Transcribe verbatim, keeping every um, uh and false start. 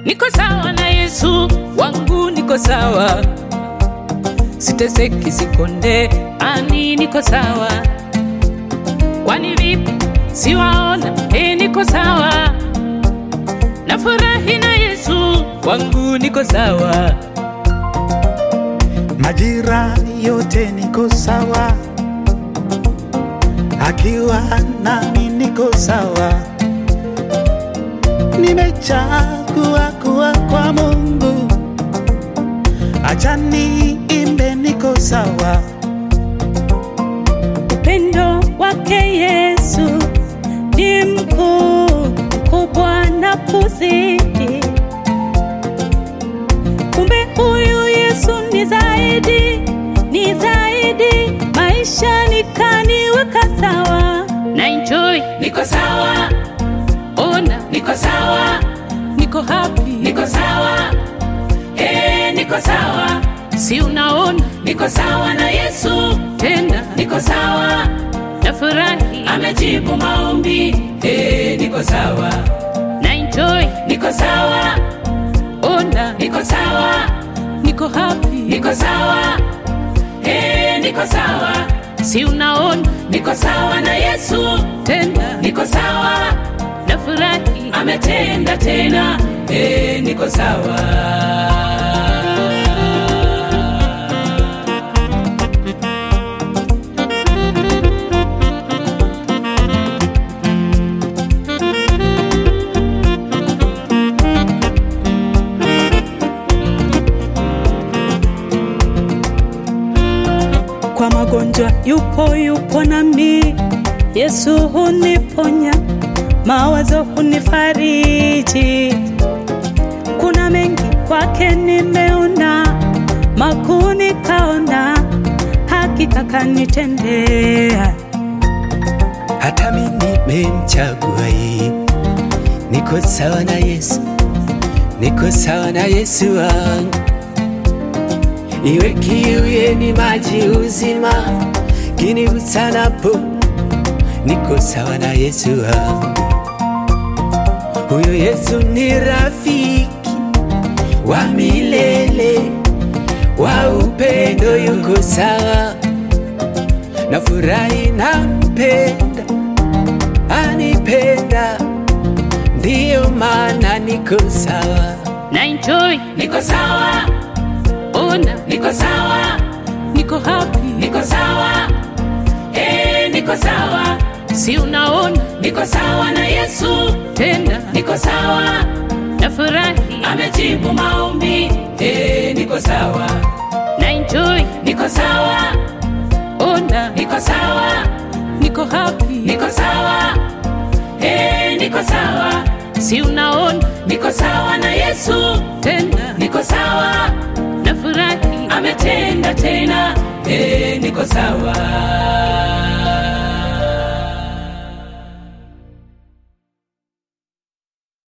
Niko sawa na Yesu wangu, niko sawa. Siteseki sikonde, ani niko sawa. Kwani vipi siwaona, eh niko sawa. Nafurahi na Yesu wangu, niko sawa. Majira yote niko sawa, akiwa nami niko sawa. Nimechagua kuwa kwa Mungu, acha niimbe niko sawa. Upendo wake Yesu ni mkuu, mkubwa na kuzidi. Kumbe huyu Yesu ni zaidi, ni zaidi. Maisha nikaniweka sawa. Na enjoy, niko sawa. Ona, niko sawa. Niko happy, niko sawa. Eh, niko sawa. Si unaona, niko sawa na Yesu. Tena, niko sawa. Nafurahi, amejibu maombi. Eh, niko sawa. Na enjoy, niko sawa. Ona, niko sawa. Niko happy, niko sawa. Eh, niko sawa. Si unaona, niko sawa na Yesu. Tena, niko sawa. Nafurahi, ametenda tena. Eh, niko sawa. Kwa magonjwa yupo yupo nami, Yesu huniponya, mawazo hunifariji. Kuna mengi kwake nimeona, makuu nikaona, hakika kanitendea. Hata mimi nimemchagua yeye, niko sawa na Yesu, niko sawa na Yesu wangu. Iwe kiu yenye maji uzima, kinigusanapo, niko sawa na Yesu wangu. Huyo Yesu ni rafiki wa milele, wa upendo, yuko sawa. Nafurahi nampenda, anipenda, ndiyo maana niko sawa. Na enjoy, niko sawa. Ona, niko sawa. Niko happy, niko sawa. Eh, niko sawa. Si unaona, niko sawa na Yesu. Tena, niko sawa. Nafurahi, amejibu maombi. Eh, niko sawa. Na enjoy, niko sawa. Ona, niko sawa. Niko happy, niko sawa. Eh, niko sawa. Si unaona, niko sawa na Yesu. Tena, niko sawa. Nafurahi, ametenda tena. Eh, niko sawa.